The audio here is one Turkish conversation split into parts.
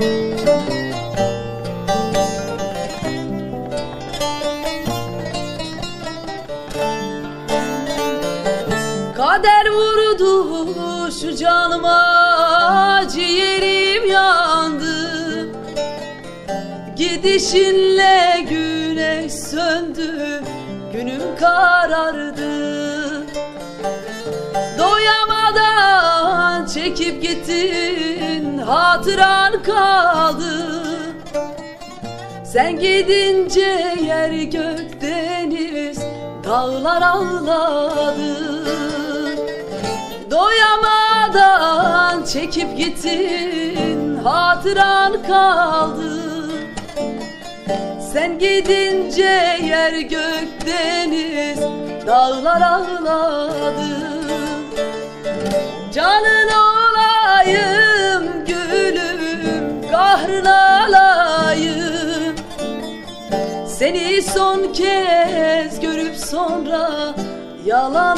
Kader vurdu şu canıma, ciğerim yandı. Gidişinle güneş söndü, günüm karardı. Doyamadan çekip gittin, hatıran kaldı. Sen gidince yer gök deniz, dağlar ağladı. Doyamadan çekip gittin, hatıran kaldı. Sen gidince yer gök deniz, dağlar ağladı. Canın olayım gülüm, kahrın alayım. Seni son kez görüp sonra yalan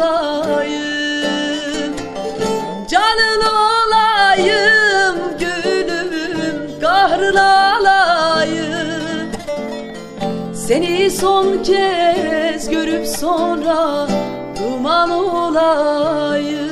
olayım. Canın olayım gülüm, kahrın alayım. Seni son kez görüp sonra duman olayım.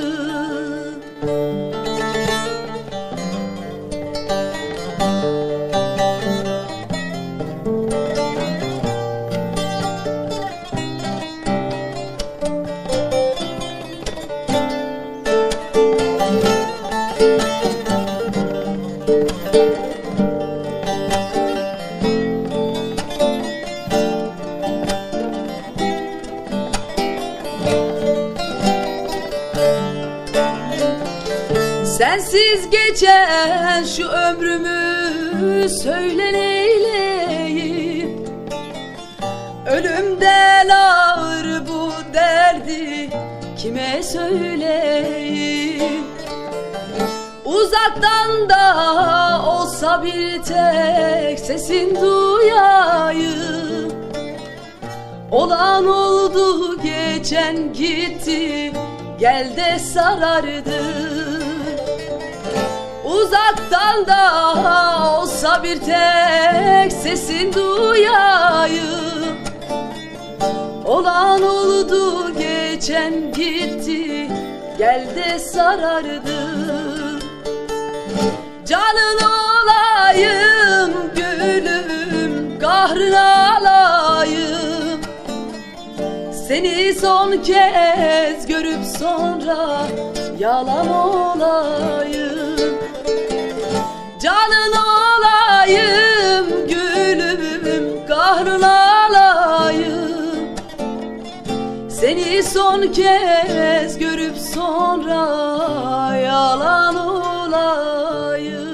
Sensiz geçen şu ömrümü söyle neyleyim. Ölümden ağır bu derdi kime söyleyeyim. Uzaktan da olsa bir tek sesin duyayım. Olan oldu, geçen gitti, gel de sarardı. Uzaktan da olsa bir tek sesin duyayım. Olan oldu, geçen gitti, gel de sarardı. Canın olayım gülüm, kahrın alayım. Seni son kez görüp sonra yalan olayım. Canın olayım gülüm, kahrın alayım. Seni son kez görüp sonra yalan olayım.